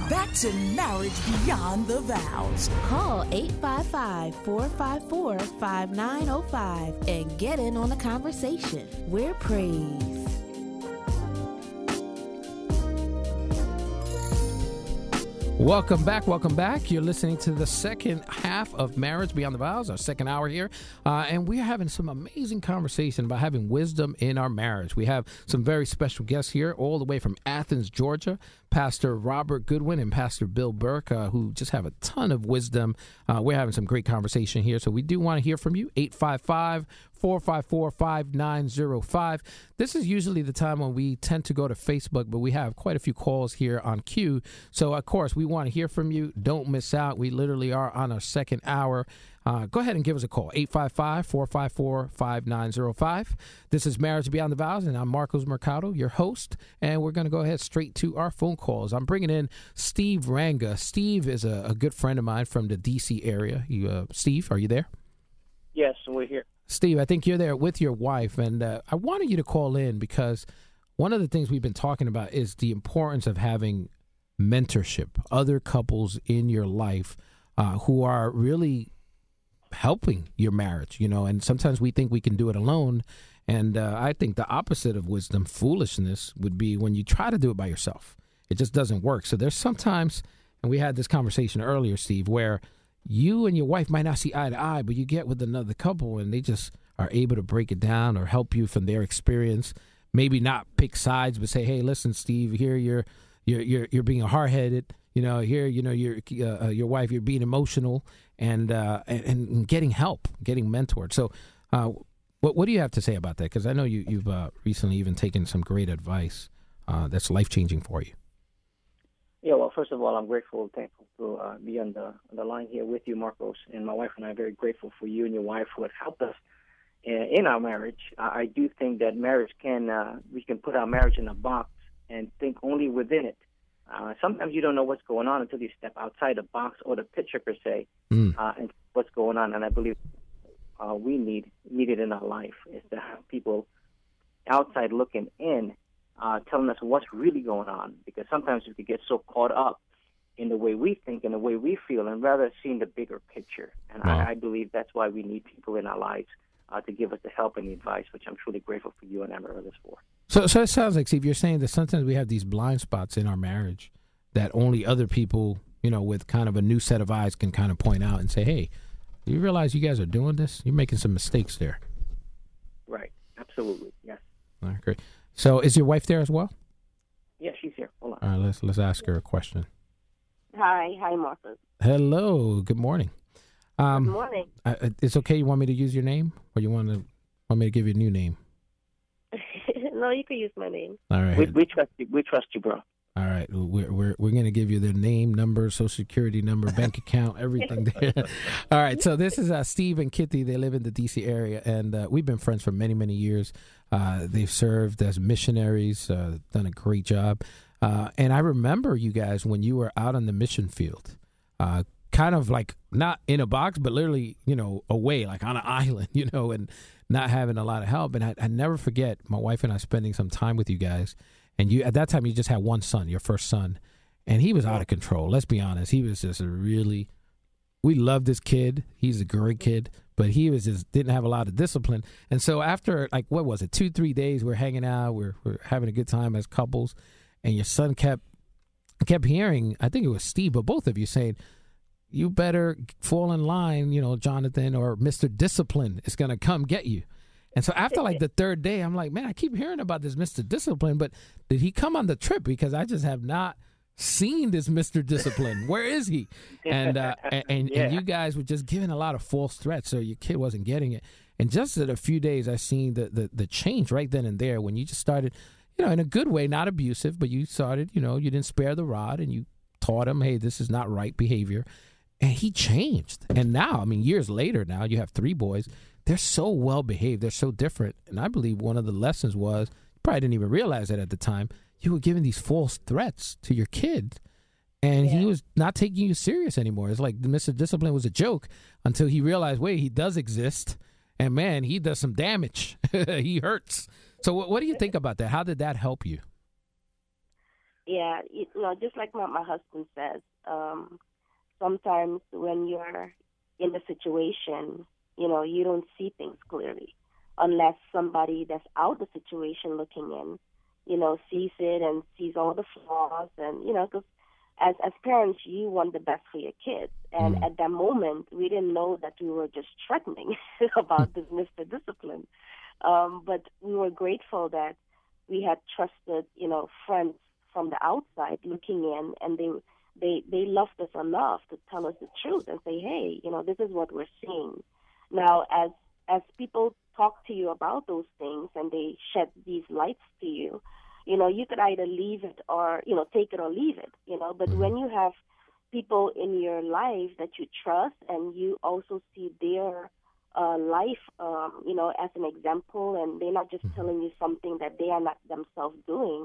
back to Marriage Beyond the Vows. Call 855-454-5905 and get in on the conversation. We're praised. Welcome back. Welcome back. You're listening to the second half of Marriage Beyond the Vows, our second hour here. And we're having some amazing conversation about having wisdom in our marriage. We have some very special guests here, all the way from Athens, Georgia, Pastor Robert Goodwin and Pastor Bill Burke, who just have a ton of wisdom. We're having some great conversation here. So we do want to hear from you. 855-454-5905. This is usually the time when we tend to go to Facebook, but we have quite a few calls here on queue. So, of course, we want to hear from you. Don't miss out. We literally are on our second hour. Go ahead and give us a call, 855-454-5905. This is Marriage Beyond the Vows, and I'm Marcos Mercado, your host, and we're going to go ahead straight to our phone calls. I'm bringing in Steve Ranga. Steve is a good friend of mine from the D.C. area. Steve, are you there? Yes, we're here. Steve, I think you're there with your wife, and I wanted you to call in because one of the things we've been talking about is the importance of having mentorship, other couples in your life who are really helping your marriage, and sometimes we think we can do it alone. And I think the opposite of wisdom, foolishness, would be when you try to do it by yourself. It just doesn't work. So there's sometimes, and we had this conversation earlier, Steve, where you and your wife might not see eye to eye, but you get with another couple and they just are able to break it down or help you from their experience. Maybe not pick sides, but say, hey, listen, Steve, here you're being hard-headed. Here, your wife, you're being emotional and getting help, getting mentored. So what do you have to say about that? Because I know you've recently even taken some great advice that's life-changing for you. Yeah, well, first of all, I'm grateful and thankful to be on the line here with you, Marcos, and my wife and I are very grateful for you and your wife who have helped us in our marriage. I do think that marriage we can put our marriage in a box and think only within it. Sometimes you don't know what's going on until you step outside the box or the picture per se, and what's going on. And I believe we need it in our life is to have people outside looking in, telling us what's really going on. Because sometimes we could get so caught up in the way we think and the way we feel, and rather seeing the bigger picture. And wow. I believe that's why we need people in our lives to give us the help and the advice, which I'm truly grateful for you and Amaryllis for. So it sounds like, Steve, you're saying that sometimes we have these blind spots in our marriage that only other people, with kind of a new set of eyes can kind of point out and say, hey, do you realize you guys are doing this? You're making some mistakes there. Right. Absolutely. Yes. All right, great. So is your wife there as well? Yeah, she's here. Hold on. All right, let's ask her a question. Hi, Martha. Hello. Good morning. Good morning. It's okay. You want me to use your name, or you want me to give you a new name? No, you can use my name. All right. We trust you. We trust you, bro. All right. We're going to give you their name, number, social security number, bank account, everything there. All right. So this is Steve and Kitty. They live in the D.C. area, and we've been friends for many, many years. They've served as missionaries, done a great job. And I remember you guys when you were out on the mission field, kind of like not in a box, but literally, away, like on an island, and not having a lot of help. And I never forget my wife and I spending some time with you guys. And you, at that time, you just had one son, your first son, and he was out of control. Let's be honest. He was just we loved this kid. He's a great kid, but he was didn't have a lot of discipline. And so after, 2-3 days, we're hanging out, we're having a good time as couples, and your son kept hearing, I think it was Steve, but both of you saying, you better fall in line, Jonathan, or Mr. Discipline is going to come get you. And so after the third day, I'm like, man, I keep hearing about this Mr. Discipline, but did he come on the trip? Because I just have not seen this Mr. Discipline. Where is he? And you guys were just giving a lot of false threats, so your kid wasn't getting it. And just in a few days, I seen the change right then and there when you just started, in a good way, not abusive, but you started, you didn't spare the rod, and you taught him, hey, this is not right behavior. And he changed. And now, years later now, you have 3 boys. They're so well behaved. They're so different. And I believe one of the lessons was, you probably didn't even realize it at the time, you were giving these false threats to your kid. And he was not taking you serious anymore. It's like Mr. Discipline was a joke until he realized, wait, he does exist. And, man, he does some damage. He hurts. So what do you think about that? How did that help you? Yeah, just like what my husband says, sometimes when you're in the situation, you don't see things clearly unless somebody that's out the situation looking in, sees it and sees all the flaws. And, because as parents, you want the best for your kids. And at that moment, we didn't know that we were just threatening about this Mr. Discipline. But we were grateful that we had trusted, friends from the outside looking in, and they loved us enough to tell us the truth and say, hey, this is what we're seeing. Now, as people talk to you about those things and they shed these lights to you, you could either leave it or, take it or leave it, But when you have people in your life that you trust and you also see their life, as an example, and they're not just telling you something that they are not themselves doing,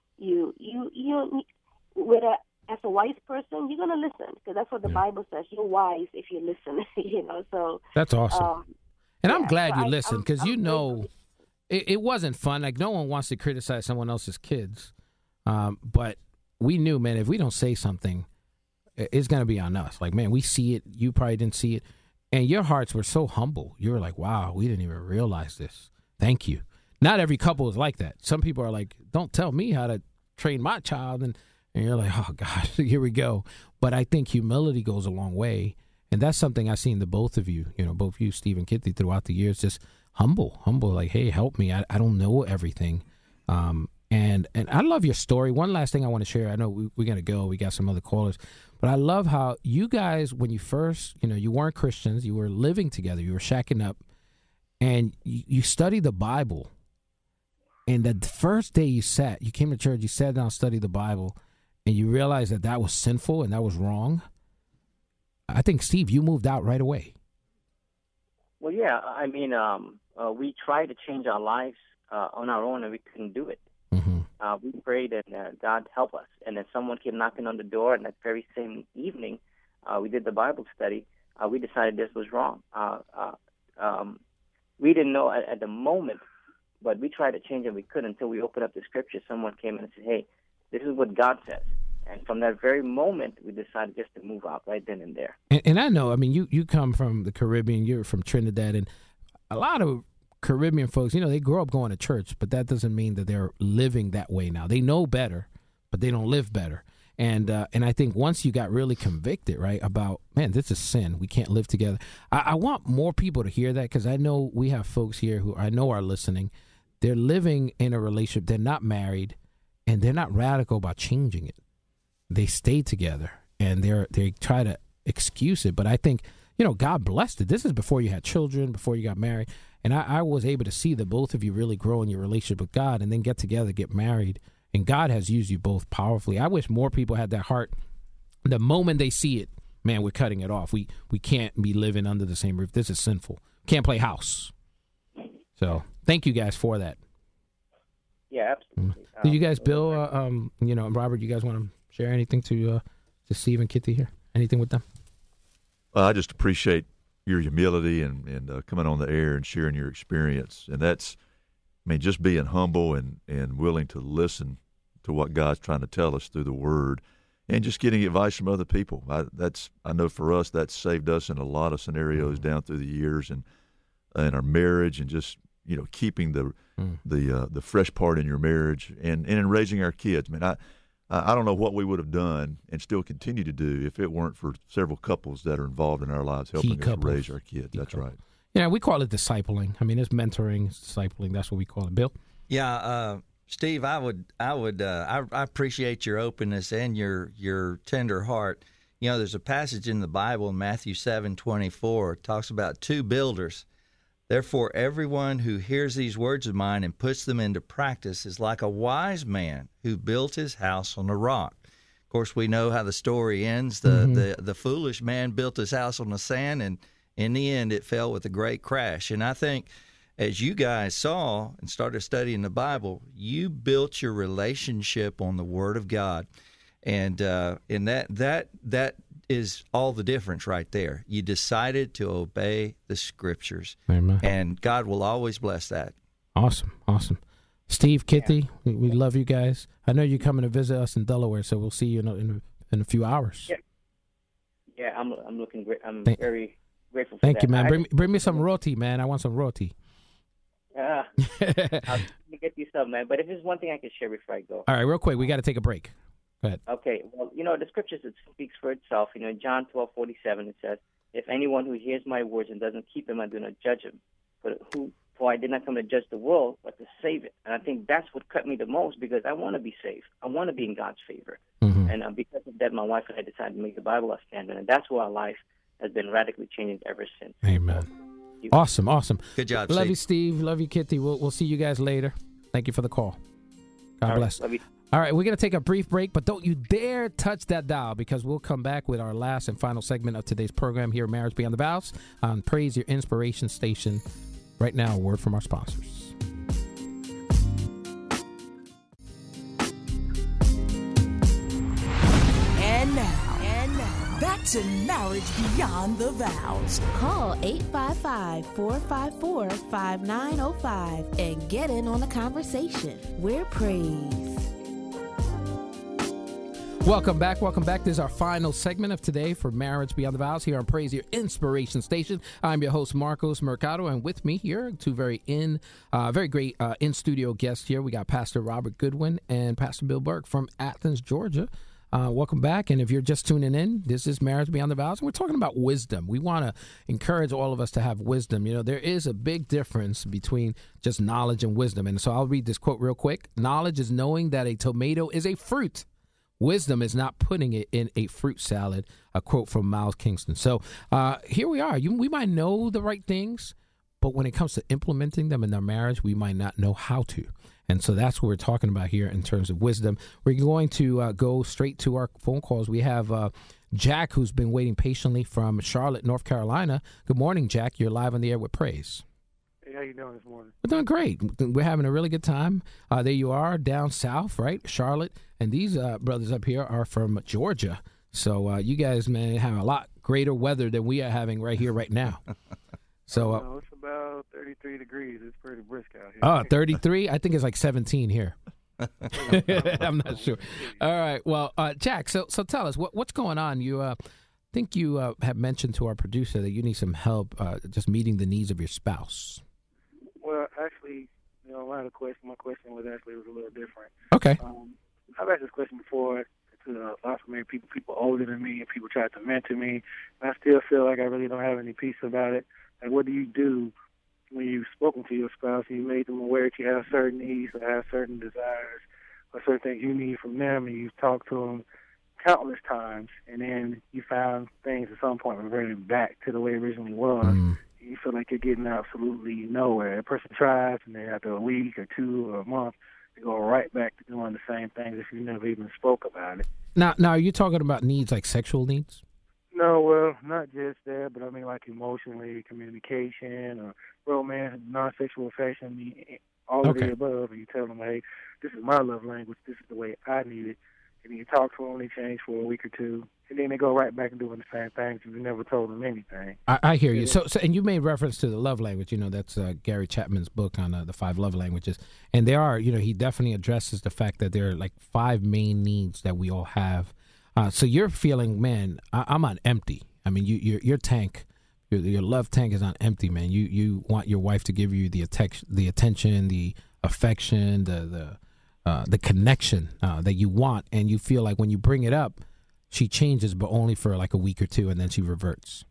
as a wise person, you're going to listen, because that's what the Bible says. You're wise if you listen, so. That's awesome. And I'm glad you listened, because it wasn't fun. Like, no one wants to criticize someone else's kids. But we knew, man, if we don't say something, it's going to be on us. Like, man, we see it. You probably didn't see it. And your hearts were so humble. You were like, wow, we didn't even realize this. Thank you. Not every couple is like that. Some people are like, don't tell me how to train my child. And you're like, oh, God, here we go. But I think humility goes a long way. And that's something I've seen the both of you, both you, Steve and Kitty, throughout the years, just humble, like, hey, help me. I don't know everything. And I love your story. One last thing I want to share. I know we're going to go. We got some other callers. But I love how you guys, when you first, you weren't Christians. You were living together. You were shacking up. And you studied the Bible. And the first day you came to church, you sat down, studied the Bible, and you realized that was sinful and that was wrong. I think, Steve, you moved out right away. Well, yeah. I mean, we tried to change our lives on our own, and we couldn't do it. Mm-hmm. We prayed, and God help us. And then someone came knocking on the door, and that very same evening, we did the Bible study. We decided this was wrong. We didn't know at the moment, but we tried to change it. We couldn't until we opened up the Scripture. Someone came in and said, hey, this is what God says. And from that very moment, we decided just to move out right then and there. And I know, I mean, you come from the Caribbean, you're from Trinidad, and a lot of Caribbean folks, they grow up going to church, but that doesn't mean that they're living that way now. They know better, but they don't live better. And I think once you got really convicted, right, about, man, this is sin. We can't live together. I want more people to hear that, because I know we have folks here who I know are listening. They're living in a relationship. They're not married, and they're not radical about changing it. They stay together, and they try to excuse it. But I think, God blessed it. This is before you had children, before you got married. And I was able to see that both of you really grow in your relationship with God and then get together, get married. And God has used you both powerfully. I wish more people had that heart. The moment they see it, man, we're cutting it off. We can't be living under the same roof. This is sinful. Can't play house. So thank you guys for that. Yeah, absolutely. Did you guys, Bill, Robert, you guys want to share anything to Steve and Kitty here? Anything with them? Well, I just appreciate your humility and coming on the air and sharing your experience. And that's, just being humble and willing to listen to what God's trying to tell us through the Word, and just getting advice from other people. I know for us, that's saved us in a lot of scenarios down through the years, and our marriage, and just keeping the fresh part in your marriage, and in raising our kids. I don't know what we would have done and still continue to do if it weren't for several couples that are involved in our lives helping us raise our kids. That's right. Yeah, we call it discipling. It's mentoring, discipling. That's what we call it. Bill? Yeah, Steve, I appreciate your openness and your tender heart. There's a passage in the Bible, Matthew 7:24, it talks about two builders. Therefore, everyone who hears these words of mine and puts them into practice is like a wise man who built his house on a rock. Of course, we know how the story ends. The foolish man built his house on the sand, and in the end, it fell with a great crash. And I think, as you guys saw and started studying the Bible, you built your relationship on the Word of God, and that is all the difference right there. You decided to obey the Scriptures. Amen. And God will always bless that. Awesome. Steve, Kitty, we love you guys. I know you're coming to visit us in Delaware, so we'll see you in a few hours. Yeah, I'm looking great. I'm very grateful for Thank that. you, man. Bring me some roti, man. I want some roti. I'll get you some, man. But if there's one thing I can share before I go. All right, real quick. We got to take a break. Go ahead. Okay. Well, the scriptures, it speaks for itself. In John 12:47, it says, "If anyone who hears my words and doesn't keep them, I do not judge him. For I did not come to judge the world, but to save it." And I think that's what cut me the most, because I want to be saved. I want to be in God's favor. Mm-hmm. And because of that, my wife and I decided to make the Bible our standard. And that's where our life has been radically changing ever since. Amen. Awesome. Good job, Love Steve. you, Steve. Love you, Kitty. We'll see you guys later. Thank you for the call. God bless. Love you. All right, we're going to take a brief break, but don't you dare touch that dial, because we'll come back with our last and final segment of today's program here at Marriage Beyond the Vows on Praise Your Inspiration Station. Right now, a word from our sponsors. And now, back to Marriage Beyond the Vows. Call 855-454-5905 and get in on the conversation. We're Praise. Welcome back. This is our final segment of today for Marriage Beyond the Vows here on Praise Your Inspiration Station. I'm your host, Marcos Mercado, and with me here, two very great in-studio guests here. We got Pastor Robert Goodwin and Pastor Bill Burke from Athens, Georgia. Welcome back. And if you're just tuning in, this is Marriage Beyond the Vows, and we're talking about wisdom. We want to encourage all of us to have wisdom. There is a big difference between just knowledge and wisdom. And so I'll read this quote real quick. Knowledge is knowing that a tomato is a fruit. Wisdom is not putting it in a fruit salad, a quote from Miles Kingston. So here we are. We might know the right things, but when it comes to implementing them in our marriage, we might not know how to. And so that's what we're talking about here in terms of wisdom. We're going to go straight to our phone calls. We have Jack, who's been waiting patiently from Charlotte, North Carolina. Good morning, Jack. You're live on the air with Praise. Hey, how you doing this morning? We're doing great. We're having a really good time. There you are down south, right? Charlotte. And these brothers up here are from Georgia. So you guys, man, have a lot greater weather than we are having right here, right now. So it's about 33 degrees. It's pretty brisk out here. Oh, 33? I think it's like 17 here. I'm not sure. All right. Well, Jack, so tell us, what's going on? You think you have mentioned to our producer that you need some help just meeting the needs of your spouse. Well, actually, I had a question. My question was a little different. Okay. I've asked this question before to lots of maybe people older than me, and people try to mentor me. And I still feel like I really don't have any peace about it. Like, what do you do when you've spoken to your spouse and you made them aware that you have certain needs or have certain desires or certain things you need from them, and you've talked to them countless times, and then you found things at some point reverting back to the way it originally was. You feel like you're getting absolutely nowhere. A person tries, and then after a week or two or a month, they go right back to doing the same things if you never even spoke about it. Now, are you talking about needs like sexual needs? No, well, not just that, but I mean like emotionally, communication, or romance, non-sexual affection, all of the above. And you tell them, hey, this is my love language, this is the way I need it. And then you talk to them, they change for a week or two, and then they go right back and doing the same things, and you never told them anything. I hear you. So, and you made reference to the love language. That's Gary Chapman's book on the 5 love languages. And there are, he definitely addresses the fact that there are like 5 main needs that we all have. So you're feeling, man, I'm on empty. I mean, your tank, your love tank is on empty, man. You want your wife to give you the attention, the affection, the connection that you want, and you feel like when you bring it up, she changes, but only for like a week or two, and then she reverts.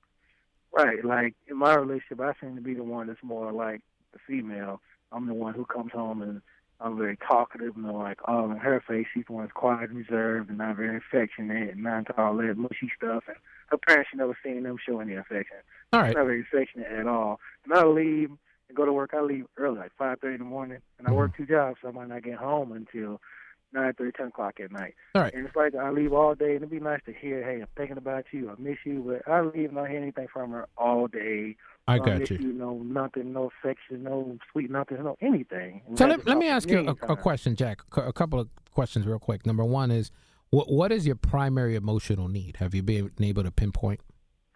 Right. Like in my relationship, I seem to be the one that's more like the female. I'm the one who comes home and I'm very talkative, like all in her face. She's the one that's quiet, reserved, and not very affectionate, and not into all that mushy stuff. And her parents, she never seen them show any affection. All right. She's not very affectionate at all. And I leave and go to work. I leave early, like 5:30 in the morning, and I work 2 jobs, so I might not get home until 9:30, 10 o'clock at night. All right. And it's like I leave all day, and it'd be nice to hear, hey, I'm thinking about you, I miss you, but I leave and I don't hear anything from her all day. I got you. No nothing, no affection, no sweet nothing, no anything. And so let me ask you a question, Jack. A couple of questions real quick. Number one is, what is your primary emotional need? Have you been able to pinpoint?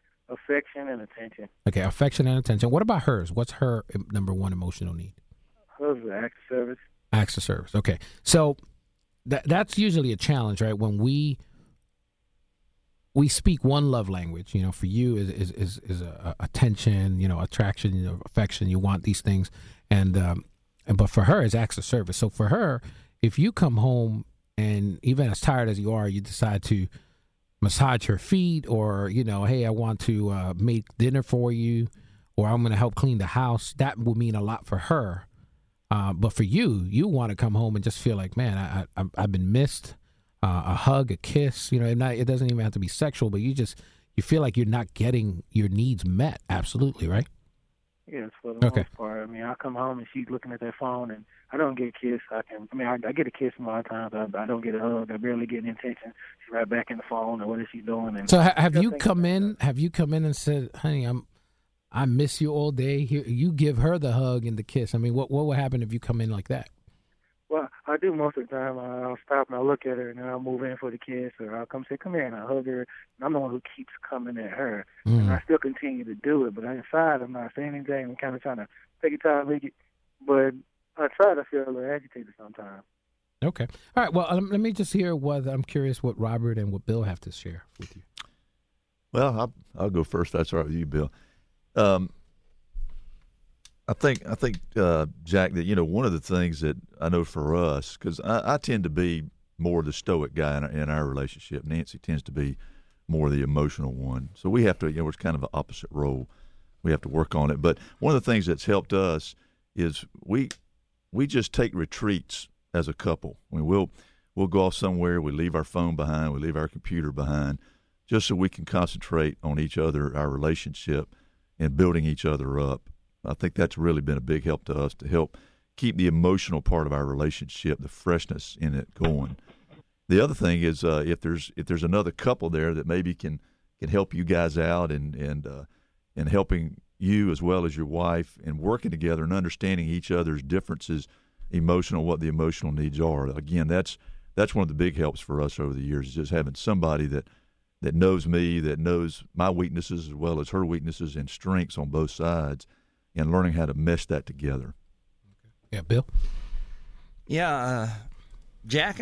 Affection and attention. Okay, affection and attention. What about hers? What's her number one emotional need? Hugs are acts of service. Acts of service. Okay. So that's usually a challenge, right? When we speak one love language, for you is attention, attraction, affection. You want these things, but for her, it's acts of service. So for her, if you come home and even as tired as you are, you decide to massage her feet, or hey, I want to make dinner for you, or I'm going to help clean the house. That will mean a lot for her. But for you want to come home and just feel like, man, I've been missed. A hug, a kiss, it doesn't even have to be sexual, but you feel like you're not getting your needs met. Absolutely, right? Yes, for the most part. I mean, I come home and she's looking at that phone, and I don't get a kiss. I get a kiss a lot of times. I don't get a hug. I barely get an attention. She's right back in the phone, and what is she doing? And so have you come in? Have you come in and said, "Honey, I miss you all day"? Here, you give her the hug and the kiss. I mean, what would happen if you come in like that? Well, I do most of the time. I'll stop and I'll look at her, and then I'll move in for the kiss, or I'll come say, "Come here," and I'll hug her. And I'm the one who keeps coming at her, and I still continue to do it. But inside, I'm not saying anything. I'm kind of trying to take it time, leak it. But I try to feel a little agitated sometimes. Okay. All right. Well, let me just hear I'm curious what Robert and what Bill have to share with you. Well, I'll go first. That's all right with you, Bill. I think, Jack, that one of the things that I know for us, because I tend to be more the stoic guy in our relationship. Nancy tends to be more the emotional one. So we have to, it's kind of an opposite role. We have to work on it. But one of the things that's helped us is we just take retreats as a couple. I mean, we'll go off somewhere. We leave our phone behind. We leave our computer behind, just so we can concentrate on each other, our relationship, and building each other up. I think that's really been a big help to us to help keep the emotional part of our relationship, the freshness in it going. The other thing is if there's another couple there that maybe can help you guys out and helping you as well as your wife and working together and understanding each other's differences, what the emotional needs are. Again, that's one of the big helps for us over the years, is just having somebody that knows me, that knows my weaknesses as well as her weaknesses and strengths on both sides, and learning how to mesh that together. Yeah, Bill? Yeah, Jack,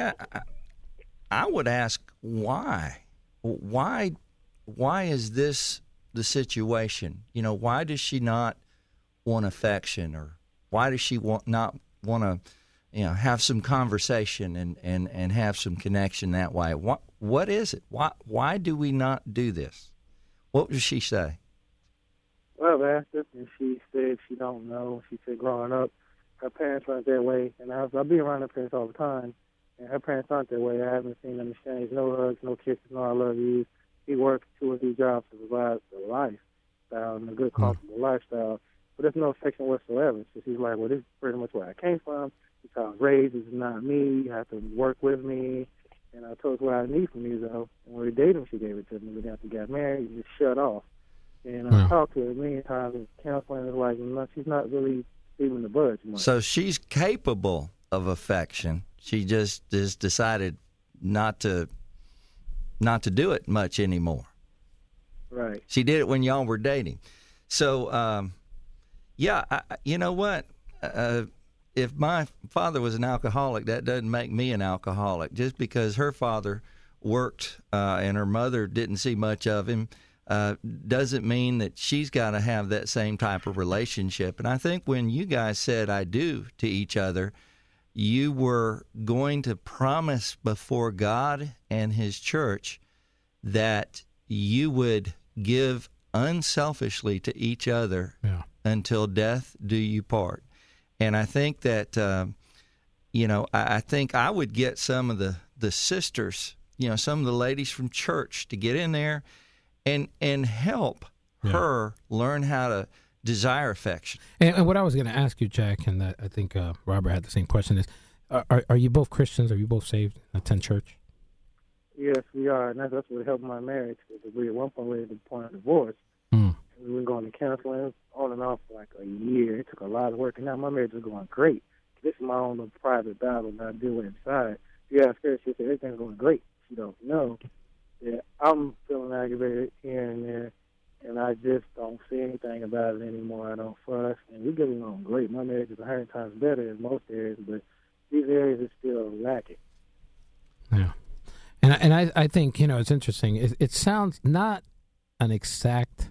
I would ask why? Why is this the situation? Why does she not want affection, or why does she not want to have some conversation and have some connection that way? What is it? Why do we not do this? What does she say? Well, I asked her, and she said she don't know. She said growing up, her parents weren't that way, and I be around her parents all the time, and her parents aren't that way. I haven't seen them exchange no hugs, no kisses, no I love you. He works 2 or 3 jobs to provide a lifestyle and a good, comfortable lifestyle, but there's no affection whatsoever. So she's like, well, this is pretty much where I came from. This is how I was raised. This is not me. You have to work with me. And I told her what I need from you, though. And when we were dating, she gave it to me. We after we got married, we just shut off. And I talked to her many times, and counseling is like, she's not really even the budge much. So she's capable of affection. She just decided not to do it much anymore. Right. She did it when y'all were dating. So, you know what? If my father was an alcoholic, that doesn't make me an alcoholic. Just because her father worked and her mother didn't see much of him doesn't mean that she's got to have that same type of relationship. And I think when you guys said I do to each other, you were going to promise before God and His church that you would give unselfishly to each other until death do you part. And I think that, I think I would get some of the sisters, some of the ladies from church to get in there and help her learn how to desire affection. And what I was going to ask you, Jack, and I think Robert had the same question, is are you both Christians? Are you both saved, attend church? Yes, we are, and that's what helped my marriage. We at one point we were at the point of divorce. And we were going to counseling on and off for like a year. It took a lot of work, and now my marriage is going great. This is my own little private battle that I deal with inside. You ask her, she said everything's going great. She don't know that I'm feeling aggravated here and there, and I just don't see anything about it anymore. I don't fuss, and we get along great. My marriage is 100 times better Yeah. And I think, it's interesting. It sounds not an exact,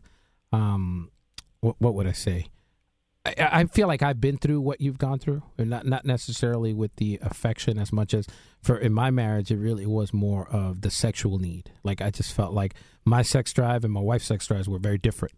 what would I say? I feel like I've been through what you've gone through, and not necessarily with the affection as much as in my marriage, it really was more of the sexual need. Like, I just felt like my sex drive and my wife's sex drives were very different.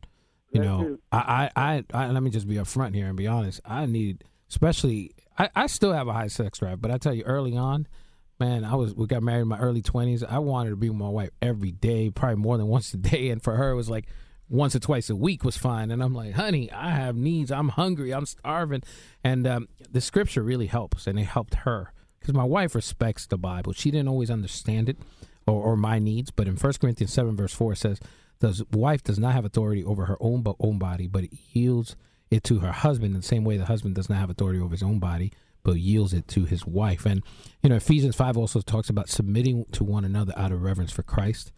I let me just be upfront here and be honest. I need, especially, I still have a high sex drive, but I tell you, early on, man, we got married in my early 20s. I wanted to be with my wife every day, probably more than once a day, and for her, it was like once or twice a week was fine. And I'm like, honey, I have needs. I'm hungry. I'm starving. And the scripture really helps, and it helped her because my wife respects the Bible. She didn't always understand it or my needs, but in 1 Corinthians 7, verse 4, it says, the wife does not have authority over her own body, but it yields it to her husband in the same way the husband does not have authority over his own body, but yields it to his wife. And, Ephesians 5 also talks about submitting to one another out of reverence for Christ.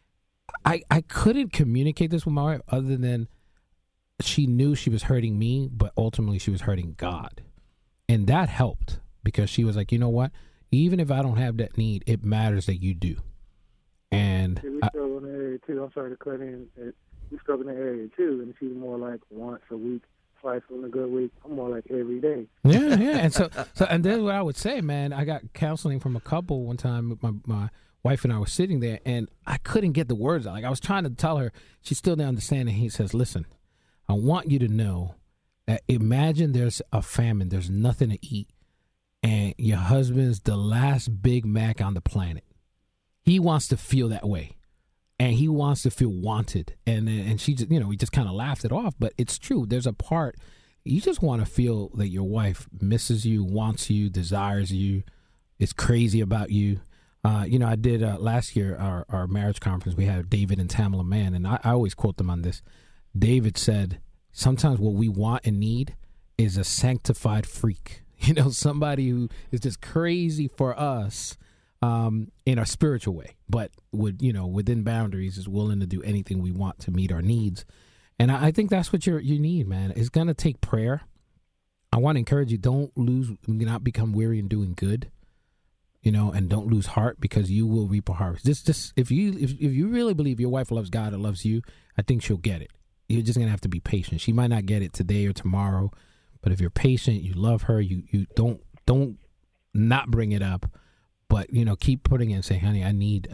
I couldn't communicate this with my wife other than she knew she was hurting me, but ultimately she was hurting God. And that helped because she was like, you know what? Even if I don't have that need, it matters that you do. And we struggle in the area too. I'm sorry to cut in. We struggle in the area too, and she's more like once a week, twice on a good week. I'm more like every day. Yeah. And so and then what I would say, man, I got counseling from a couple one time. My wife and I were sitting there, and I couldn't get the words out. Like, I was trying to tell her, she still didn't understand. And he says, "Listen, I want you to know that imagine there's a famine, there's nothing to eat, and your husband's the last Big Mac on the planet. He wants to feel that way, and he wants to feel wanted." And she just, we just kind of laughed it off, but it's true. There's a part you just want to feel that your wife misses you, wants you, desires you, is crazy about you. I did last year our marriage conference. We had David and Tamala Mann, and I always quote them on this. David said, "Sometimes what we want and need is a sanctified freak. Somebody who is just crazy for us." In a spiritual way, but within boundaries, is willing to do anything we want to meet our needs. And I think that's what you need, man. It's going to take prayer. I want to encourage you, do not become weary in doing good, and don't lose heart, because you will reap a harvest. If you really believe your wife loves God or loves you, I think she'll get it. You're just going to have to be patient. She might not get it today or tomorrow, but if you're patient, you love her, you don't not bring it up. But, keep putting it and say, honey, I need.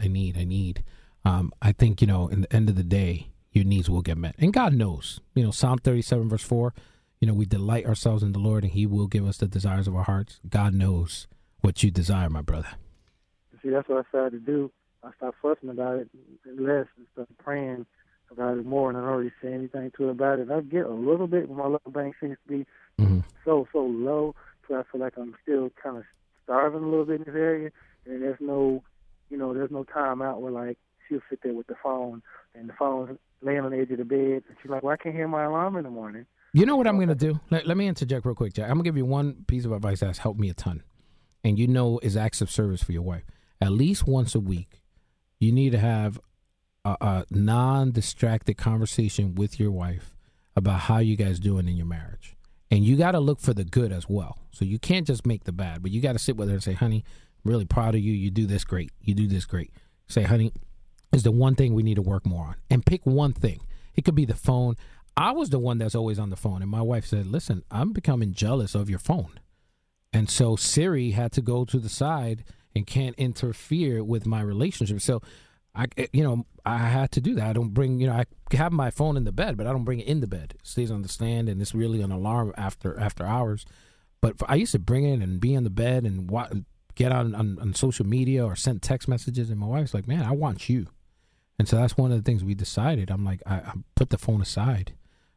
I think, in the end of the day, your needs will get met. And God knows, Psalm 37, verse 4, we delight ourselves in the Lord, and he will give us the desires of our hearts. God knows what you desire, my brother. See, that's what I started to do. I stopped fussing about it less and started praying about it more, and I don't really say anything to her about it. I get a little bit, but my love bank seems to be so low, so I feel like I'm still kind of starving a little bit in this area. And there's no time out where, like, she'll sit there with the phone, and the phone's laying on the edge of the bed, and she's like, well, I can't hear my alarm in the morning. You know what I'm going to do? Let me interject real quick, Jack. I'm going to give you one piece of advice that's helped me a ton, and is acts of service for your wife. At least once a week, you need to have a non-distracted conversation with your wife about how you guys doing in your marriage. And you got to look for the good as well. So you can't just make the bad, but you got to sit with her and say, honey, really proud of you. You do this great. You do this great. Say, honey, is the one thing we need to work more on. And pick one thing. It could be the phone. I was the one that's always on the phone. And my wife said, listen, I'm becoming jealous of your phone. And so Siri had to go to the side and can't interfere with my relationship. So, I had to do that. I don't bring, I have my phone in the bed, but I don't bring it in the bed. It stays on the stand, and it's really an alarm after hours. But I used to bring it and be in the bed and get on social media or send text messages, and my wife's like, man, I want you. And so that's one of the things we decided. I'm like, I put the phone aside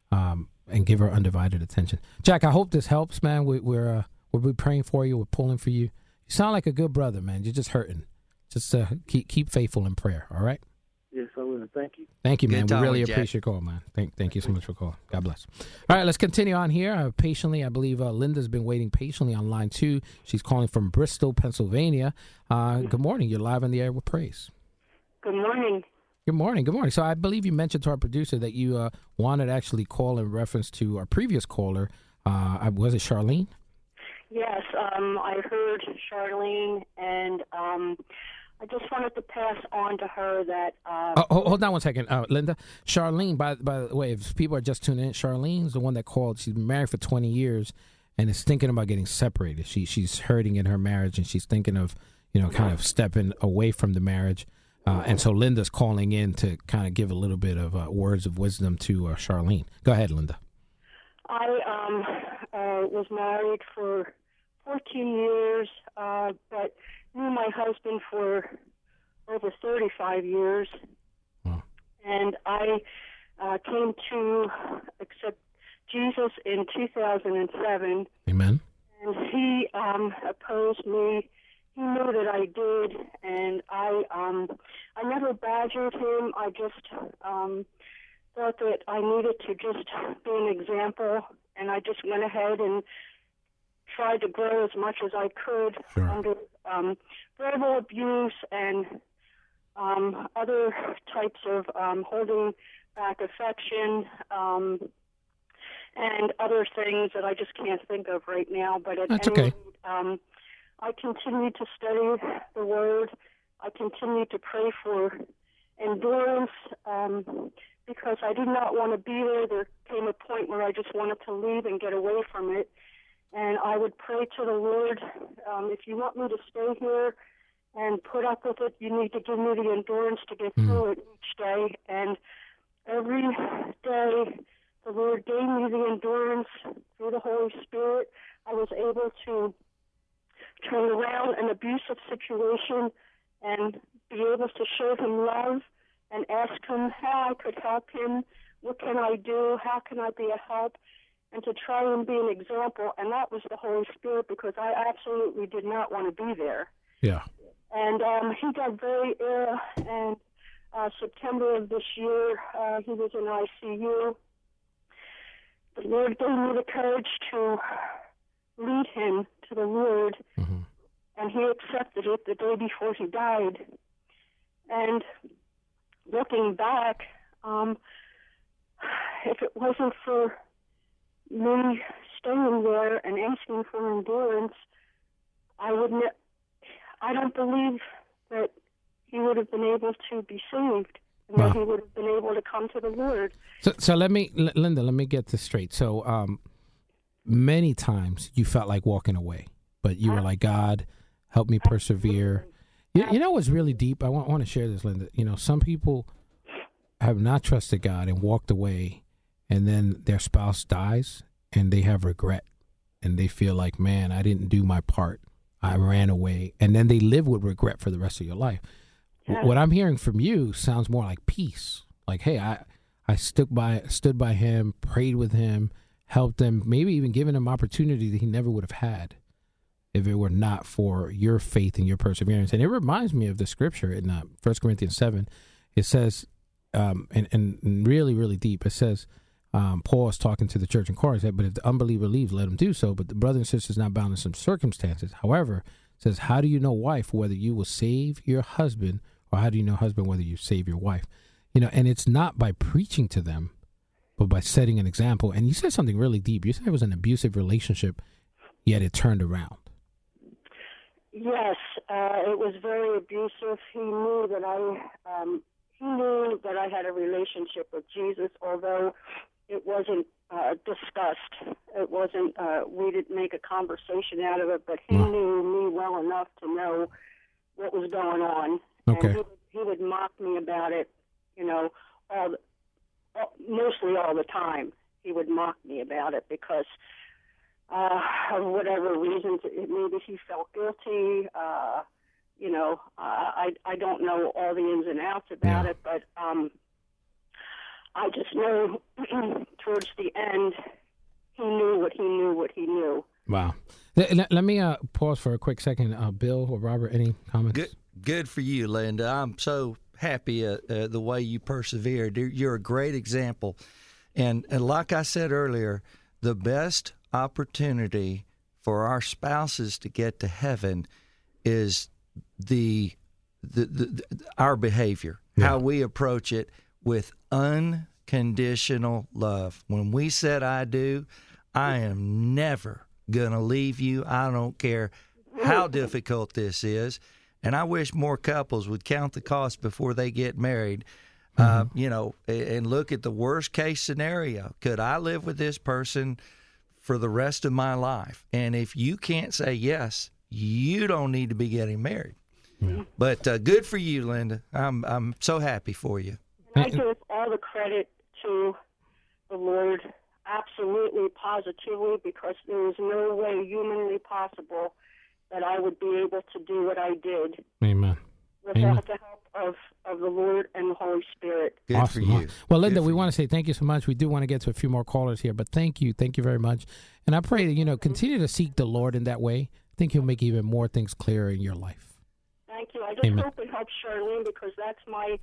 and give her undivided attention. Jack, I hope this helps, man. We'll be praying for you. We're pulling for you. You sound like a good brother, man. You're just hurting. Just keep faithful in prayer, all right? Yes, I will. Thank you. Thank you, man. We really Jack. appreciate your call, man. Thank you so much for calling. God bless. All right, let's continue on here. Patiently, I believe Linda's been waiting patiently on line 2. She's calling from Bristol, Pennsylvania. Good morning. You're live on the air with Praise. Good morning. Good morning. Good morning. So I believe you mentioned to our producer that you wanted to actually call in reference to our previous caller. Was it Charlene? Yes, I heard Charlene, and pass on to her that. Hold on one second, Linda. Charlene, by the way, if people are just tuning in, Charlene's the one that called. She's been married for 20 years and is thinking about getting separated. She's hurting in her marriage, and she's thinking of, kind of stepping away from the marriage. And so Linda's calling in to kind of give a little bit of words of wisdom to Charlene. Go ahead, Linda. I was married for 14 years, but knew my husband for over 35 years. Wow. And I came to accept Jesus in 2007. Amen. And he opposed me. He knew that I did, and I never badgered him. I just thought that I needed to just be an example, and I just went ahead and tried to grow as much as I could under verbal abuse and other types of holding back affection and other things that I just can't think of right now. But at That's any okay. rate, I continued to study the Word. I continued to pray for endurance because I did not want to be there. There came a point where I just wanted to leave and get away from it. And I would pray to the Lord, if you want me to stay here and put up with it, you need to give me the endurance to get through it each day. And every day, the Lord gave me the endurance through the Holy Spirit. I was able to turn around an abusive situation and be able to show him love and ask him how I could help him. What can I do? How can I be a help? And to try and be an example. And that was the Holy Spirit, because I absolutely did not want to be there. Yeah. And he got very ill, and September of this year, he was in ICU. The Lord gave me the courage to lead him to the Lord, and he accepted it the day before he died. And looking back, if it wasn't for me staying there and asking for endurance, I don't believe that he would have been able to be saved, and that he would have been able to come to the Lord. So Linda, let me get this straight. So many times you felt like walking away, but you were like, God, help me persevere. You know what's really deep? I want to share this, Linda. Some people have not trusted God and walked away, and then their spouse dies and they have regret, and they feel like, man, I didn't do my part. I ran away. And then they live with regret for the rest of your life. What I'm hearing from you sounds more like peace. Like, hey, I stood by him, prayed with him, helped him, maybe even given him opportunity that he never would have had if it were not for your faith and your perseverance. And it reminds me of the scripture in 1 Corinthians 7. It says, and really, really deep, it says, Paul is talking to the church in Corinth, but if the unbeliever leaves, let him do so. But the brother and sister is not bound in some circumstances. However, it says, how do you know, wife, whether you will save your husband, or how do you know, husband, whether you save your wife? And it's not by preaching to them, but by setting an example. And you said something really deep. You said it was an abusive relationship, yet it turned around. Yes, it was very abusive. He knew that I had a relationship with Jesus, although it wasn't discussed. It wasn't. We didn't make a conversation out of it, but he knew me well enough to know what was going on. Okay. And he would mock me about it. Mostly all the time. He would mock me about it because of whatever reasons. Maybe he felt guilty. I don't know all the ins and outs about it, but I just know towards the end, he knew what he knew. Wow. Let me pause for a quick second. Bill or Robert, any comments? Good for you, Linda. I'm so happy the way you persevered. You're a great example. And like I said earlier, the best opportunity for our spouses to get to heaven is our behavior, how we approach it with unconditional love. When we said I do, I am never going to leave you. I don't care how difficult this is. And I wish more couples would count the cost before they get married. You know, and look at the worst case scenario. Could I live with this person for the rest of my life? And if you can't say yes, you don't need to be getting married. But good for you, Linda. I'm so happy for you. And I give all the credit to the Lord, absolutely, positively, because there is no way humanly possible that I would be able to do what I did. Amen. Without the help of the Lord and the Holy Spirit. Good awesome. for you. Well, Linda, we want to say thank you so much. We do want to get to a few more callers here, but thank you very much. And I pray that, continue to seek the Lord in that way. I think He'll make even more things clearer in your life. Thank you. I just hope it helps Charlene, because that's my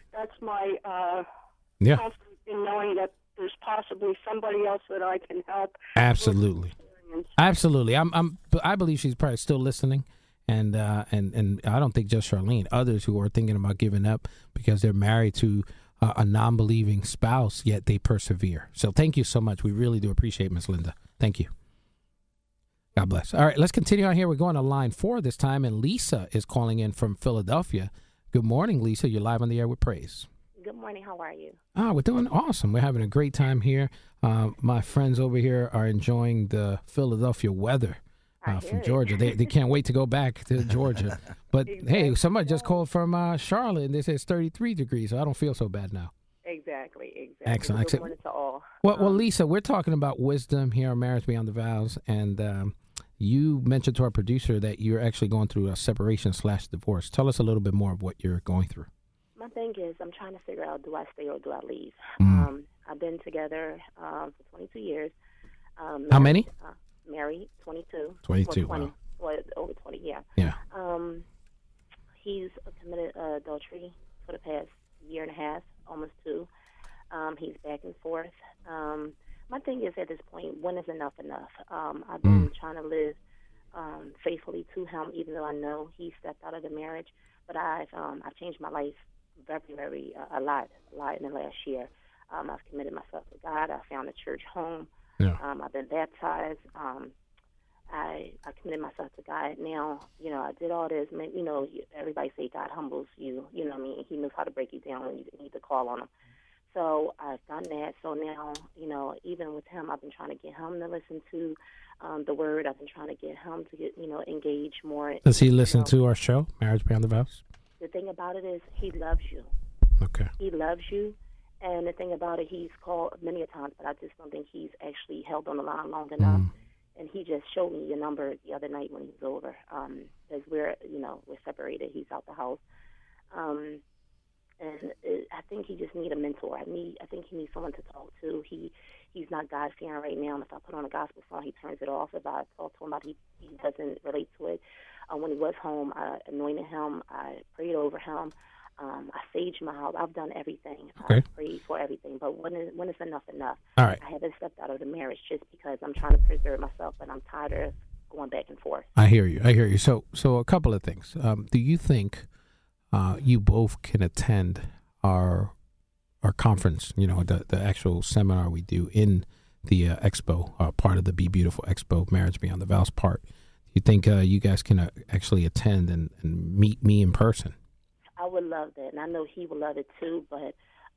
confidence in knowing that there's possibly somebody else that I can help. Absolutely. Absolutely. I believe she's probably still listening. And I don't think just Charlene, others who are thinking about giving up because they're married to a non-believing spouse, yet they persevere. So thank you so much. We really do appreciate Miss Linda. Thank you. God bless. All right, let's continue on here. We're going to line 4 this time, and Lisa is calling in from Philadelphia. Good morning, Lisa. You're live on the air with Praise. Good morning. How are you? We're doing awesome. We're having a great time here. My friends over here are enjoying the Philadelphia weather. From Georgia. They can't wait to go back to Georgia. But, hey, somebody just called from Charlotte, and they said it's 33 degrees, so I don't feel so bad now. Exactly. Excellent. Good morning to all. Well, Lisa, we're talking about wisdom here on Marriage Beyond the Vows, and you mentioned to our producer that you're actually going through a separation/divorce. Tell us a little bit more of what you're going through. My thing is, I'm trying to figure out, do I stay or do I leave? I've been together for 22 years. How many? Married, 22. 22, 20, wow. Well, over 20, yeah. Yeah. He's committed adultery for the past year and a half, almost 2. He's back and forth. My thing is, at this point, when is enough enough? I've been trying to live faithfully to him, even though I know he stepped out of the marriage. But I've changed my life very, very a lot in the last year. I've committed myself to God. I found a church home. Yeah. I've been baptized. I committed myself to God. Now, I did all this. Everybody say God humbles you. You know what I mean? He knows how to break you down when you need to call on him. So I've done that. So now, even with him, I've been trying to get him to listen to the word. I've been trying to get him to get, engage more. Does he listen to our show, Marriage Beyond the Vows? The thing about it is he loves you. Okay. He loves you. And the thing about it, he's called many a times, but I just don't think he's actually held on the line long enough. And he just showed me your number the other night when he was over, because we're separated. He's out the house. I think he just need a mentor. I think he needs someone to talk to. He's not God-fearing right now. And if I put on a gospel song, he turns it off. If I talk to him about it, he doesn't relate to it. When he was home, I anointed him. I prayed over him. I saged my house. I've done everything. Okay. I prayed for everything. But when is enough enough? All right. I haven't stepped out of the marriage just because I'm trying to preserve myself, but I'm tired of going back and forth. I hear you. So a couple of things. Do you think you both can attend our conference, the actual seminar we do in the expo, part of the Be Beautiful Expo, Marriage Beyond the Vows part? Do you think you guys can actually attend and meet me in person? I would love that, and I know he would love it too. But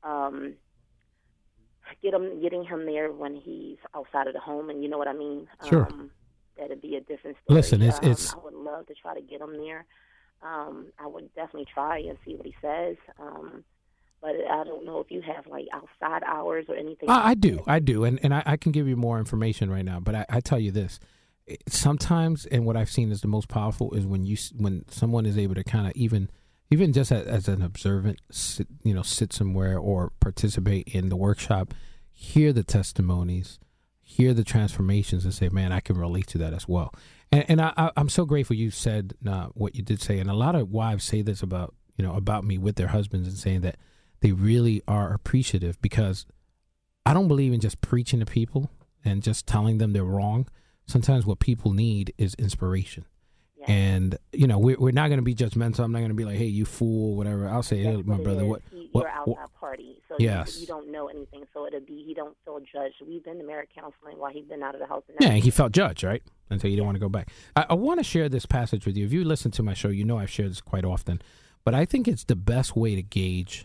getting him there when he's outside of the home, and you know what I mean. Sure. That'd be a different story. Listen, it's. I would love to try to get him there. I would definitely try and see what he says. But I don't know if you have like outside hours or anything. I do, and I can give you more information right now. But I tell you this. Sometimes, and what I've seen is the most powerful is when someone is able to kind of even just as an observant, sit somewhere or participate in the workshop, hear the testimonies, hear the transformations, and say, man, I can relate to that as well. And I'm so grateful you said what you did say. And a lot of wives say this about me with their husbands and saying that they really are appreciative, because I don't believe in just preaching to people and just telling them they're wrong. Sometimes what people need is inspiration. Yeah. And, we're not going to be judgmental. I'm not going to be like, hey, you fool, whatever. I'll say, hey, my brother, you're outside party. So yes. you don't know anything. So he don't feel judged. We've been to marriage counseling while he's been out of the house. Yeah, he felt judged, right? And so you don't want to go back. I want to share this passage with you. If you listen to my show, you know I've shared this quite often. But I think it's the best way to gauge.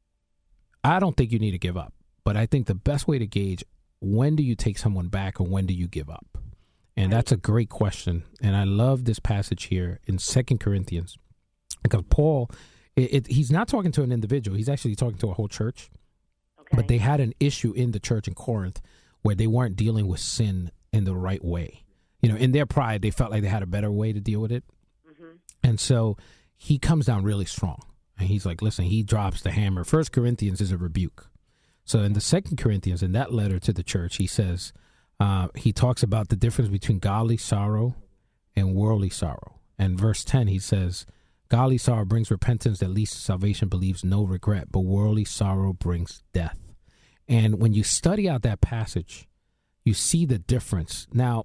I don't think you need to give up. But I think the best way to gauge, when do you take someone back and when do you give up? And that's a great question. And I love this passage here in 2 Corinthians. Because Paul, he's not talking to an individual. He's actually talking to a whole church. Okay. But they had an issue in the church in Corinth where they weren't dealing with sin in the right way. You know, in their pride, they felt like they had a better way to deal with it. Mm-hmm. And so he comes down really strong. And he's like, listen, he drops the hammer. 1 Corinthians is a rebuke. So in the 2 Corinthians, in that letter to the church, he says, he talks about the difference between godly sorrow and worldly sorrow. And verse 10, he says, godly sorrow brings repentance that leads to salvation, believes no regret, but worldly sorrow brings death. And when you study out that passage, you see the difference. Now,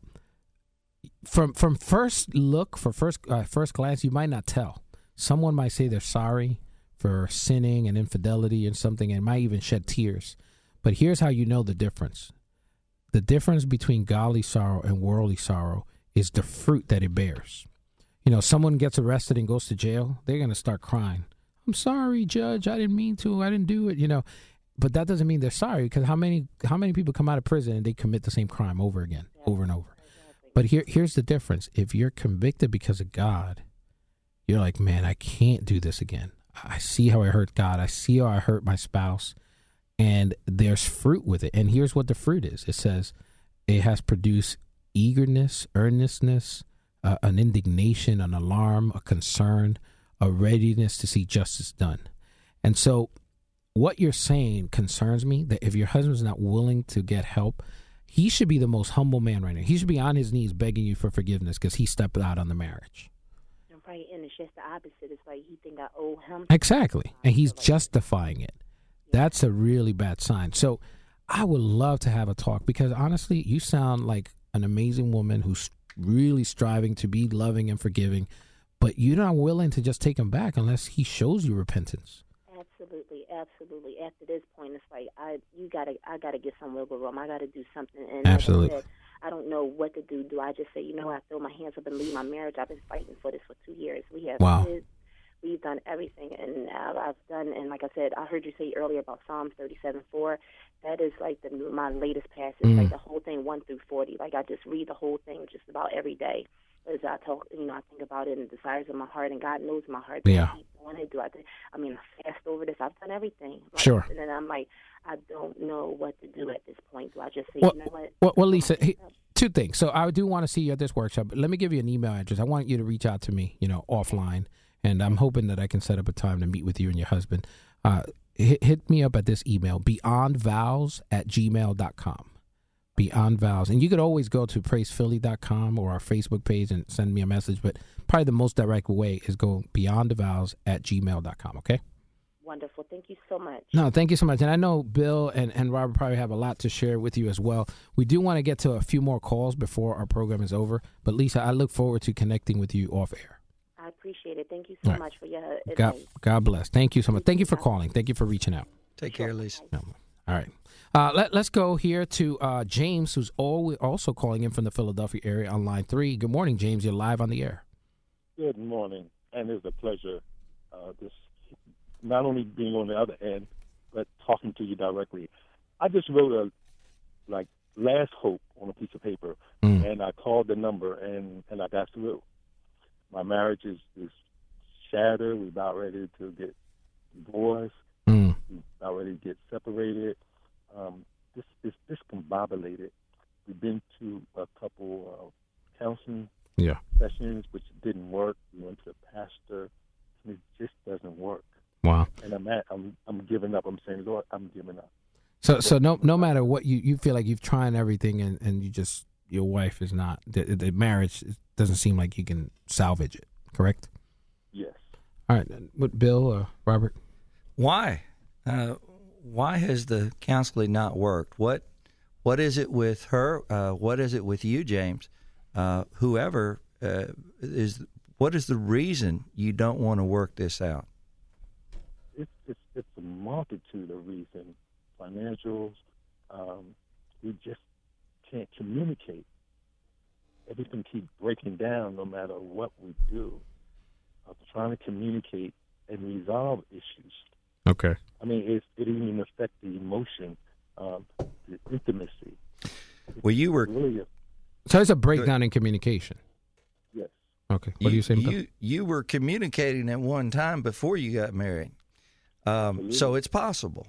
from first look, first glance, you might not tell. Someone might say they're sorry for sinning and infidelity and something, and might even shed tears. But here's how you know the difference. The difference between godly sorrow and worldly sorrow is the fruit that it bears. You know, someone gets arrested and goes to jail, they're going to start crying. I'm sorry, Judge, I didn't mean to, I didn't do it, you know. But that doesn't mean they're sorry, because how many people come out of prison and they commit the same crime over again, over and over. But here's the difference. If you're convicted because of God, you're like, man, I can't do this again. I see how I hurt God. I see how I hurt my spouse. And there's fruit with it. And here's what the fruit is. It says it has produced eagerness, earnestness, an indignation, an alarm, a concern, a readiness to see justice done. And so what you're saying concerns me, that if your husband's not willing to get help, he should be the most humble man right now. He should be on his knees begging you for forgiveness because he stepped out on the marriage. Right, and it's just the opposite. It's like he think I owe him. Exactly, and he's justifying it. That's a really bad sign. So I would love to have a talk, because honestly, you sound like an amazing woman who's really striving to be loving and forgiving, but you're not willing to just take him back unless he shows you repentance. Absolutely. After this point, it's like I gotta get some wiggle room. I gotta do something. And absolutely. Like I said, I don't know what to do. Do I just say, I throw my hands up and leave my marriage? I've been fighting for this for 2 years. We have kids. We've done everything, and I've done. And like I said, I heard you say earlier about Psalms 37:4. That is like my latest passage, like the whole thing 1 through 40. Like I just read the whole thing just about every day. As I talk, I think about it and the desires of my heart, and God knows my heart. Yeah. I fast over this. I've done everything. Like, sure. And then I'm like, I don't know what to do at this point. Do I just say, what? Well, Lisa, two things. So I do want to see you at this workshop. But let me give you an email address. I want you to reach out to me, offline. And I'm hoping that I can set up a time to meet with you and your husband. Hit me up at this email, beyondvows@gmail.com. Beyond Vows. And you could always go to praisephilly.com or our Facebook page and send me a message. But probably the most direct way is go beyondvows@gmail.com. Okay? Wonderful. Thank you so much. No, thank you so much. And I know Bill and Robert probably have a lot to share with you as well. We do want to get to a few more calls before our program is over. But Lisa, I look forward to connecting with you off air. I appreciate it. Thank you so much for your advice. God bless. Thank you so much. Thank you for calling. Thank you for reaching out. Take care, Lisa. No. All right. Let's go here to James, who's also calling in from the Philadelphia area on line 3. Good morning, James. You're live on the air. Good morning, and it's a pleasure this not only being on the other end, but talking to you directly. I just wrote a last hope on a piece of paper, and I called the number, and I got through. My marriage is shattered. We're about ready to get divorced. We're about ready to get separated. This discombobulated. We've been to a couple of counseling sessions, which didn't work. We went to a pastor, and it just doesn't work. Wow. And I'm giving up. I'm saying, Lord, I'm giving up. So no matter what you feel like you've tried everything, and you just, your wife is not, the marriage doesn't seem like you can salvage it, correct? Yes. All right. What, Bill or Robert? Why? Why has the counseling not worked? What is it with her? What is it with you, James? Whoever what is the reason you don't want to work this out? It's a multitude of reasons. Financials. We just can't communicate. everything keeps breaking down no matter what we do. Of trying to communicate and resolve issues. Okay. I mean, it even affects the emotion, the intimacy. Well, you were... So it's a breakdown in communication. Yes. Okay. What do you say? You were communicating at one time before you got married. So it's possible.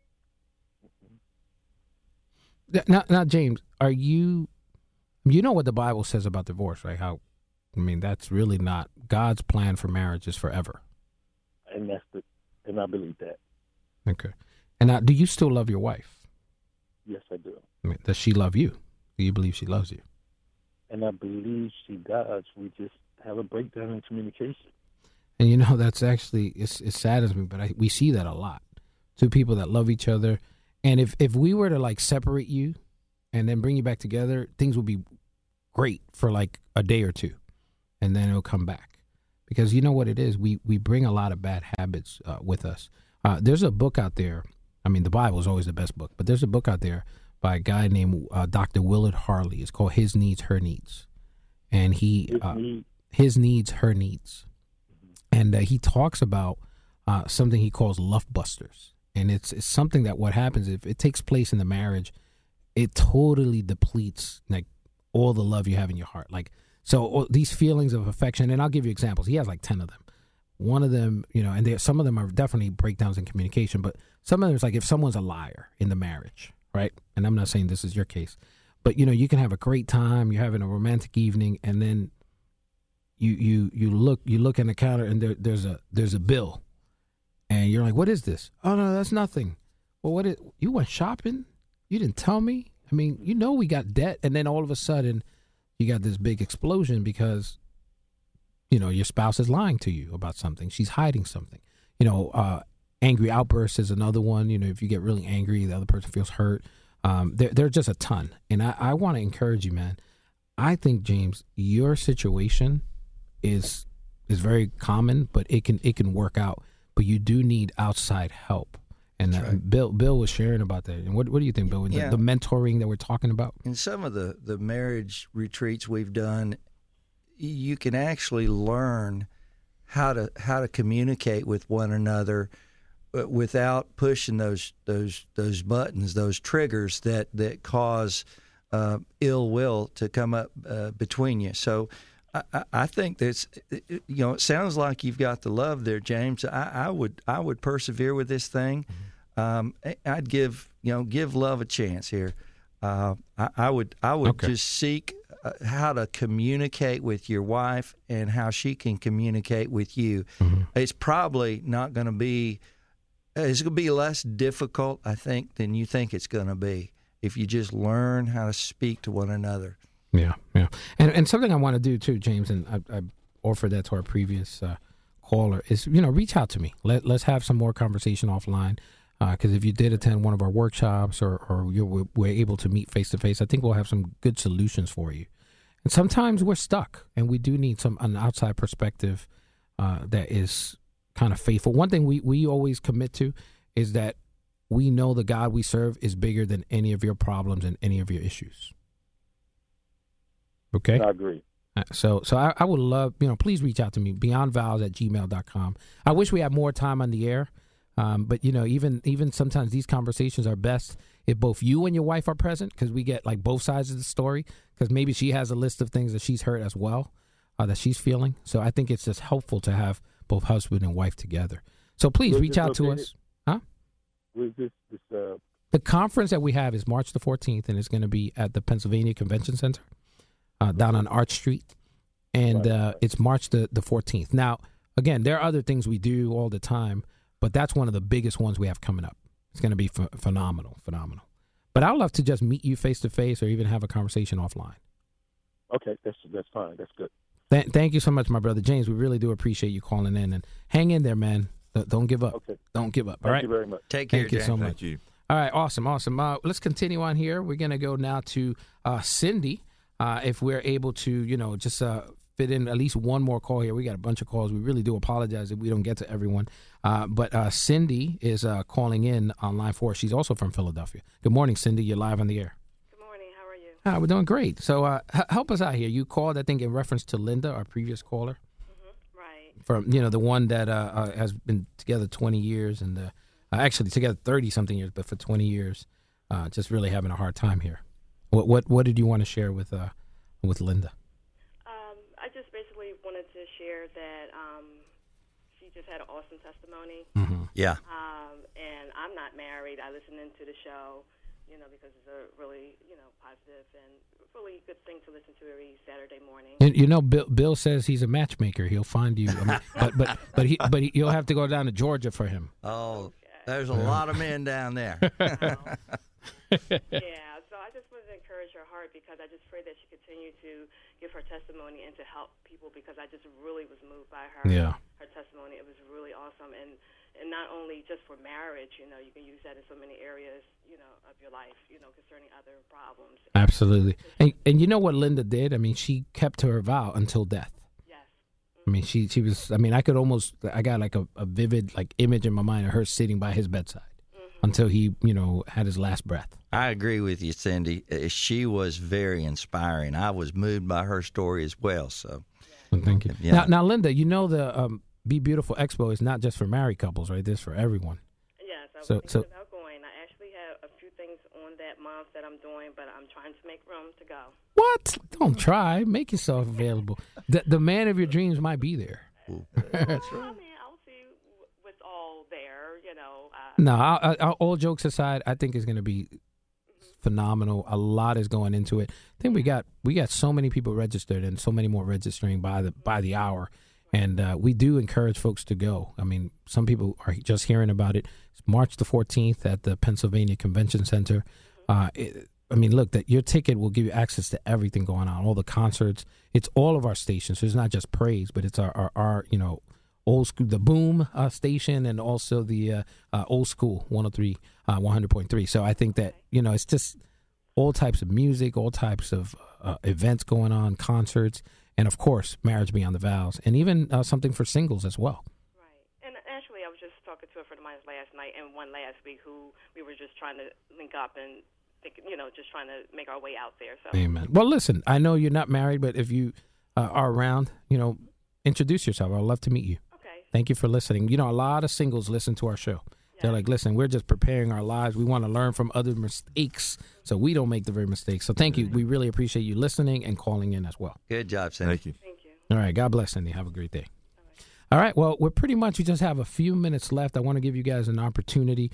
Now, James, are you know what the Bible says about divorce, right? That's really not God's plan for marriage is forever. And and I believe that. Okay. And now, do you still love your wife? Yes, I do. Does she love you? Do you believe she loves you? And I believe she does. We just have a breakdown in communication. And that's actually, it saddens me, but we see that a lot. Two people that love each other. And if we were to like separate you and then bring you back together, things would be great for like a day or two. And then it'll come back. Because you know what it is? We bring a lot of bad habits with us. There's a book out there. I mean, the Bible is always the best book. But there's a book out there by a guy named Dr. Willard Harley. It's called His Needs, Her Needs. And His Needs, Her Needs. And he talks about something he calls love busters. And it's something that what happens if it takes place in the marriage, it totally depletes like all the love you have in your heart. Like, so these feelings of affection, and I'll give you examples. He has like 10 of them. One of them, and some of them are definitely breakdowns in communication, but some of them is like if someone's a liar in the marriage, right? And I'm not saying this is your case, but you can have a great time, you're having a romantic evening, and then you look in the counter and there's a bill. And you're like, what is this? Oh, no, that's nothing. Well, you went shopping? You didn't tell me? I mean, we got debt. And then all of a sudden, you got this big explosion because, your spouse is lying to you about something. She's hiding something. Angry outbursts is another one. If you get really angry, the other person feels hurt. There are just a ton. And I want to encourage you, man. I think, James, your situation is very common, but it can work out. But you do need outside help. And right. Bill was sharing about that. And what do you think, Bill? The mentoring that we're talking about? In some of the marriage retreats we've done, you can actually learn how to communicate with one another without pushing those buttons, those triggers that cause ill will to come up between you. So I think that's, it sounds like you've got the love there, James. I would persevere with this thing. I'd give love a chance here. I would just seek how to communicate with your wife and how she can communicate with you. Mm-hmm. It's probably not going to be. It's going to be less difficult, I think, than you think it's going to be if you just learn how to speak to one another. Yeah. And something I want to do too, James, and I offered that to our previous caller, is, reach out to me. Let's have some more conversation offline. Because if you did attend one of our workshops or you were able to meet face-to-face, I think we'll have some good solutions for you. And sometimes we're stuck, and we do need an outside perspective that is kind of faithful. One thing we always commit to is that we know the God we serve is bigger than any of your problems and any of your issues. Okay? I agree. So I would love, please reach out to me, beyondvows@gmail.com. I wish we had more time on the air. But even sometimes these conversations are best if both you and your wife are present, because we get like both sides of the story, because maybe she has a list of things that she's heard as well, that she's feeling. So I think it's just helpful to have both husband and wife together. So please reach out to us. Huh? Where's this? The conference that we have is March the 14th, and it's going to be at the Pennsylvania Convention Center down on Arch Street. And it's March the 14th. Now, again, there are other things we do all the time, but that's one of the biggest ones we have coming up. It's going to be phenomenal. But I'd love to just meet you face-to-face or even have a conversation offline. Okay, that's fine. That's good. Thank you so much, my brother. James, we really do appreciate you calling in. And hang in there, man. Don't give up. Okay. Don't give up. All right? Thank you very much. Take care, Thank you so much. Thank you. All right, awesome. Let's continue on here. We're going to go now to Cindy, if we're able to, just fit in at least one more call here. We got a bunch of calls. We really do apologize if we don't get to everyone. But Cindy is calling in on line 4. She's also from Philadelphia. Good morning, Cindy. You're live on the air. Good morning. How are you? Hi, we're doing great. So help us out here. You called, I think, in reference to Linda, our previous caller. Right. From, the one that has been together 20 years and actually together 30-something years, but for 20 years, just really having a hard time here. What did you want to share with Linda? I just basically wanted to share that she just had an awesome testimony. Mm-hmm. Yeah. And I'm not married. I listen into the show, because it's a really, positive and really good thing to listen to every Saturday morning. Bill says he's a matchmaker. He'll find you, but you'll have to go down to Georgia for him. Oh, there's a lot of men down there. Yeah, so I just wanted to encourage her heart because I just pray that she continue to give her testimony and to help people because I just really was moved by her testimony. It was really awesome, and not only just for marriage, you can use that in so many areas, of your life, concerning other problems. Absolutely. And you know what Linda did? I mean, she kept her vow until death. Yes. I mean, she was, I got like a vivid image in my mind of her sitting by his bedside until he, had his last breath. I agree with you, Cindy. She was very inspiring. I was moved by her story as well. So, well, thank you. Yeah. Now, Linda, the Be Beautiful Expo is not just for married couples, right? This is for everyone. Yes, I was so thinking about going. I actually have a few things on that month that I'm doing, but I'm trying to make room to go. What? Don't try. Make yourself available. The man of your dreams might be there. That's right. I mean, I'll see what's all there, No, all jokes aside, I think it's going to be phenomenal. A lot is going into it. I think we got so many people registered and so many more registering by the hour. And we do encourage folks to go. I mean, some people are just hearing about it. It's March the 14th at the Pennsylvania Convention Center. Look, your ticket will give you access to everything going on, all the concerts. It's all of our stations. So it's not just praise, but it's our old school, the Boom station, and also the old school 103, 100.3. So I think that, it's just all types of music, all types of events going on, concerts. And, of course, Marriage Beyond the Vows, and even something for singles as well. Right. And actually, I was just talking to a friend of mine last night and one last week who we were just trying to link up and, just trying to make our way out there. So. Amen. Well, listen, I know you're not married, but if you are around, introduce yourself. I'd love to meet you. Okay. Thank you for listening. A lot of singles listen to our show. They're like, listen, we're just preparing our lives. We want to learn from other mistakes so we don't make the very mistakes. So thank you. We really appreciate you listening and calling in as well. Good job, Cindy. Thank you. All right. God bless, Cindy. Have a great day. All right. Well, we just have a few minutes left. I want to give you guys an opportunity.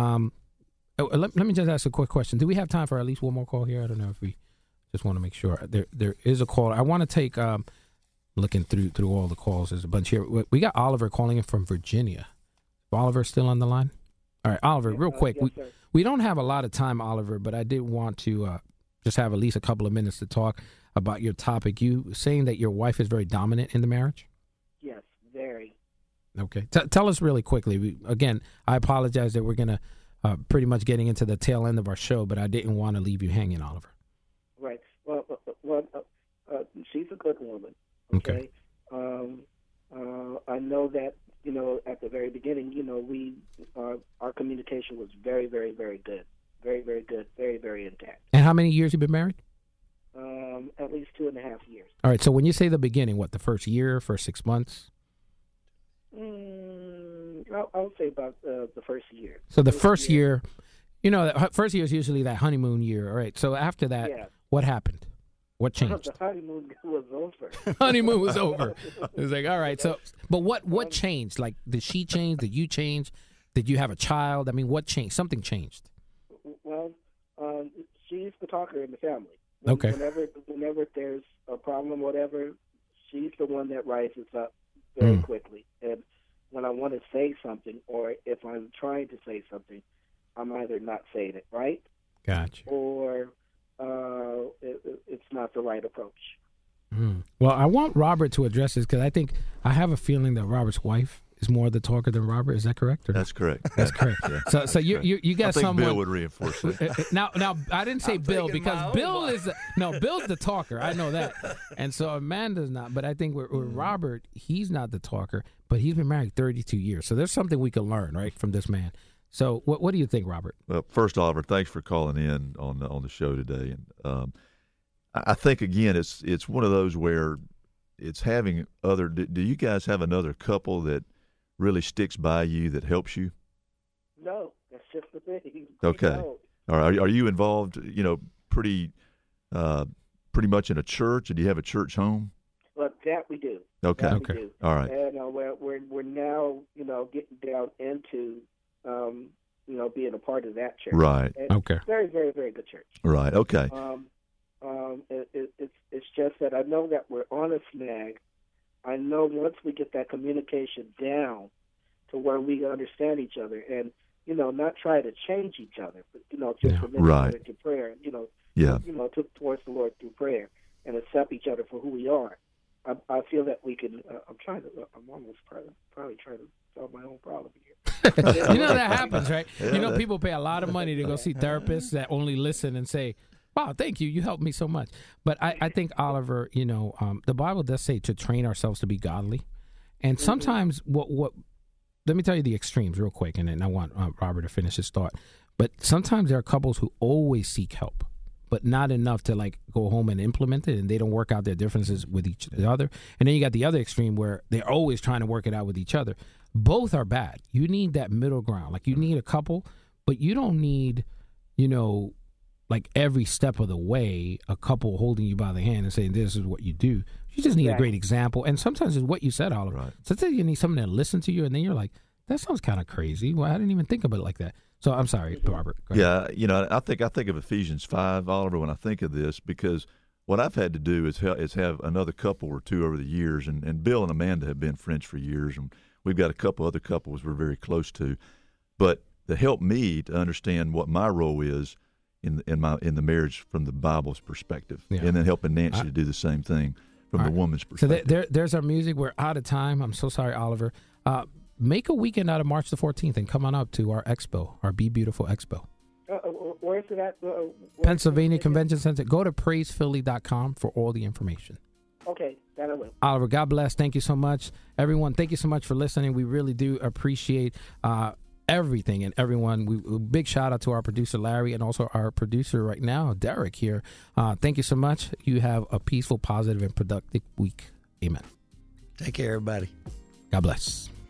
Let me just ask a quick question. Do we have time for at least one more call here? I don't know if we just want to make sure. There is a call. I want to take, looking through all the calls, there's a bunch here. We got Oliver calling in from Virginia. Is Oliver still on the line? All right, Oliver, real quick. Yes, we don't have a lot of time, Oliver, but I did want to just have at least a couple of minutes to talk about your topic. You saying that your wife is very dominant in the marriage? Yes, very. Okay. Tell us really quickly. Again, I apologize that we're going to pretty much getting into the tail end of our show, but I didn't want to leave you hanging, Oliver. Right. Well, she's a good woman. Okay. I know that, at the very beginning, our communication was very, very, very good. Very, very good. Very, very intact. And how many years you been married? At least 2.5 years. All right. So when you say the beginning, what, the first year, first 6 months? I would say about the first year. So the first year, first year is usually that honeymoon year. All right. So after that, what happened? What changed? The honeymoon was over. Honeymoon was over. It was like, all right. So, but what changed? Like, did she change? Did you change? Did you have a child? I mean, what changed? Something changed. Well, she's the talker in the family. Okay. Whenever there's a problem, whatever, she's the one that rises up very quickly. And when I want to say something, or if I'm trying to say something, I'm either not saying it right, gotcha, or it's not the right approach. Well, I want Robert to address this because I have a feeling that Robert's wife is more the talker than Robert. Is that correct? That's correct. That's correct. Yeah. So you got I think someone. Bill would reinforce that. Now I didn't say Bill because Bill is Bill's the talker. I know that, and so Amanda's not. But I think with Robert, he's not the talker, but he's been married 32 years. So there's something we can learn, right, from this man. So what do you think, Robert? Well, first, Oliver, thanks for calling in on the show today. And I think again, it's one of those where it's having other. Do you guys have another couple that really sticks by you that helps you? No, that's just the thing. Okay. All right. Are you involved? Pretty much in a church? Or do you have a church home? Well, that we do. Okay. That okay. We do. All right. And we're now getting down into being a part of that church. Right. And okay. Very, very, very good church. Right. Okay. It's just that I know that we're on a snag. I know once we get that communication down to where we understand each other and not try to change each other, but just submit right. to prayer. Yeah. Towards the Lord through prayer and accept each other for who we are. I feel that we can. I'm almost probably trying to solve my own problem here. That happens, right? Yeah, people pay a lot of money to go see therapists that only listen and say, "Wow, thank you, you helped me so much." But I think, Oliver, the Bible does say to train ourselves to be godly, and sometimes what let me tell you the extremes real quick, and then I want Robert to finish his thought. But sometimes there are couples who always seek help, but not enough to go home and implement it, and they don't work out their differences with each other. And then you got the other extreme where they're always trying to work it out with each other. Both are bad. You need that middle ground. You need a couple, but you don't need, every step of the way, a couple holding you by the hand and saying, this is what you do. You just need a great example. And sometimes it's what you said, Oliver. Right. Sometimes you need someone to listen to you, and then you're like, that sounds kind of crazy. Well, I didn't even think of it like that. So I'm sorry, Robert. Yeah, I think of Ephesians 5, Oliver, when I think of this, because what I've had to do is have another couple or two over the years, and Bill and Amanda have been friends for years, and we've got a couple other couples we're very close to. But to help me to understand what my role is in the marriage from the Bible's perspective, and then helping Nancy to do the same thing from the woman's perspective. So there's our music. We're out of time. I'm so sorry, Oliver. Make a weekend out of March the 14th and come on up to our expo, our Be Beautiful Expo. Where's it at? Pennsylvania Convention Center. Go to praisephilly.com for all the information. Okay, that I will. Oliver, God bless. Thank you so much. Everyone, thank you so much for listening. We really do appreciate everything and everyone. Big shout out to our producer, Larry, and also our producer right now, Derek, here. Thank you so much. You have a peaceful, positive, and productive week. Amen. Take care, everybody. God bless.